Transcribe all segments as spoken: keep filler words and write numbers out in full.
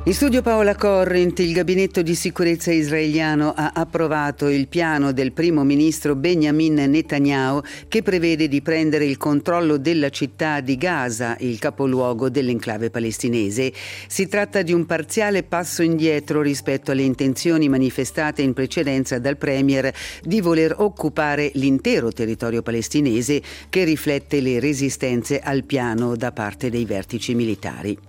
In studio Paola Corrent. Il gabinetto di sicurezza israeliano ha approvato il piano del primo ministro Benjamin Netanyahu che prevede di prendere il controllo della città di Gaza, il capoluogo dell'enclave palestinese. Si tratta di un parziale passo indietro rispetto alle intenzioni manifestate in precedenza dal premier di voler occupare l'intero territorio palestinese, che riflette le resistenze al piano da parte dei vertici militari.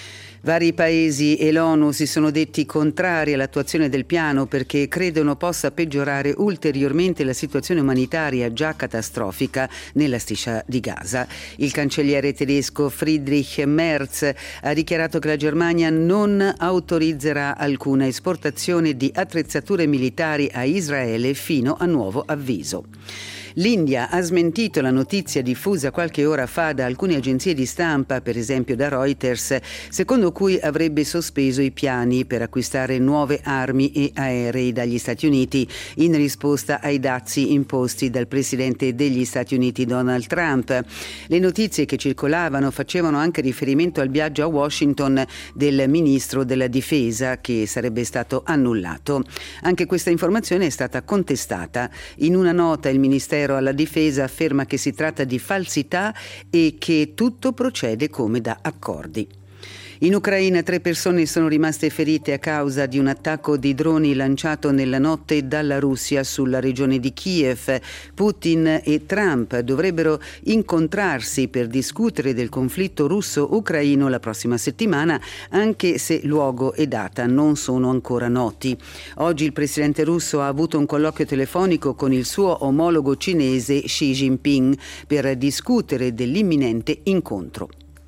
Vari paesi e l'ONU si sono detti contrari all'attuazione del piano perché credono possa peggiorare ulteriormente la situazione umanitaria già catastrofica nella striscia di Gaza. Il cancelliere tedesco Friedrich Merz ha dichiarato che la Germania non autorizzerà alcuna esportazione di attrezzature militari a Israele fino a nuovo avviso. L'India ha smentito la notizia diffusa qualche ora fa da alcune agenzie di stampa, per esempio da Reuters, secondo cui avrebbe sospeso i piani per acquistare nuove armi e aerei dagli Stati Uniti in risposta ai dazi imposti dal presidente degli Stati Uniti Donald Trump. Le notizie che circolavano facevano anche riferimento al viaggio a Washington del ministro della difesa, che sarebbe stato annullato. Anche questa informazione è stata contestata. In una nota il Ministero alla Difesa afferma che si tratta di falsità e che tutto procede come da accordi. In Ucraina tre persone sono rimaste ferite a causa di un attacco di droni lanciato nella notte dalla Russia sulla regione di Kiev. Putin e Trump dovrebbero incontrarsi per discutere del conflitto russo-ucraino la prossima settimana, anche se luogo e data non sono ancora noti. Oggi il presidente russo ha avuto un colloquio telefonico con il suo omologo cinese Xi Jinping per discutere dell'imminente incontro.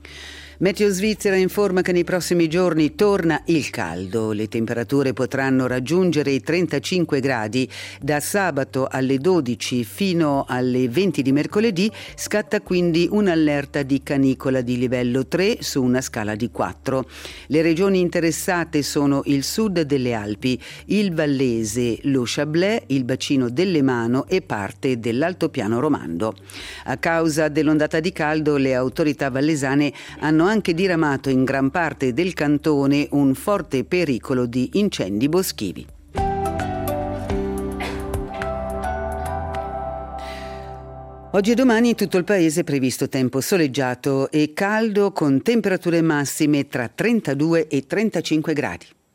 Meteo Svizzera informa che nei prossimi giorni torna il caldo. Le temperature potranno raggiungere i trentacinque gradi. Da sabato alle dodici fino alle venti di mercoledì scatta quindi un'allerta di canicola di livello tre su una scala di quattro. Le regioni interessate sono il sud delle Alpi, il Vallese, lo Chablais, il bacino dell'Emano e parte dell'Altopiano Romando. A causa dell'ondata di caldo, le autorità vallesane hanno anche diramato in gran parte del cantone un forte pericolo di incendi boschivi. Oggi e domani in tutto il paese è previsto tempo soleggiato e caldo con temperature massime tra trentadue e trentacinque gradi.